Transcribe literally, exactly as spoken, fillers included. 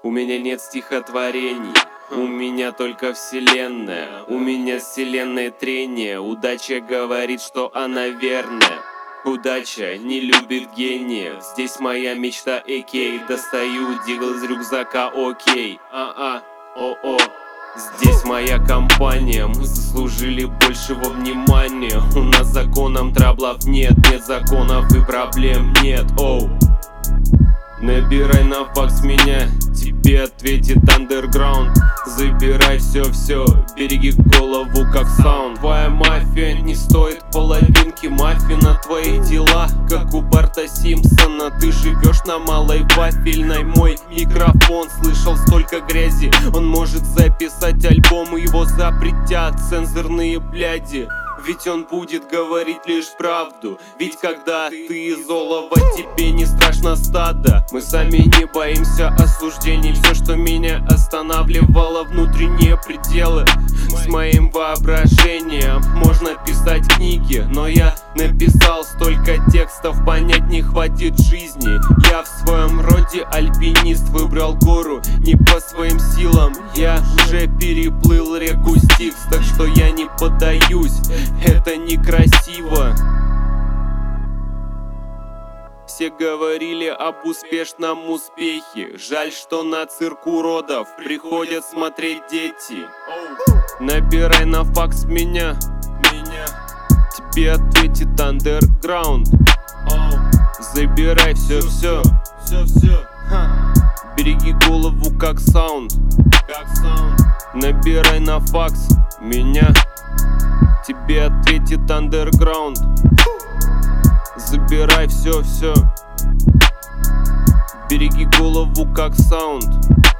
У меня нет стихотворений, у меня только вселенная. У меня с вселенной трение. Удача говорит, что она верная. Удача не любит гениев. Здесь моя мечта, экей. Достаю дигл из рюкзака, окей. А-а, о-о. Здесь моя компания, мы заслужили большего внимания. У нас законом траблов нет, нет законов и проблем нет, оу. Набирай на факс меня, тебе ответит андерграунд. Забирай все-все, береги голову как саунд. Твоя мафия не стоит половинки, мафия на твои дела. Как у Барта Симпсона, ты живешь на малой вафельной. Мой микрофон слышал столько грязи, он может записать альбом, и его запретят цензорные бляди. Ведь он будет говорить лишь правду. Ведь когда ты из олова, тебе не страшно стадо. Мы сами не боимся осуждений. Все, что меня останавливало, внутренние пределы. С моим воображением можно писать книги, но я написал столько текстов, понять не хватит жизни. Я в своем роде альпинист, выбрал гору не по своим силам. Я уже переплыл реку Стикс, так что я не поддаюсь. Это некрасиво. Все говорили об успешном успехе. Жаль, что на цирк уродов приходят смотреть дети. Набирай на факс меня, меня. Тебе ответит андерграунд. Забирай все-все, все-все. Береги голову как саунд, как саунд. Набирай на факс меня, тебе ответит андерграунд. Забирай все-все, береги голову как саунд.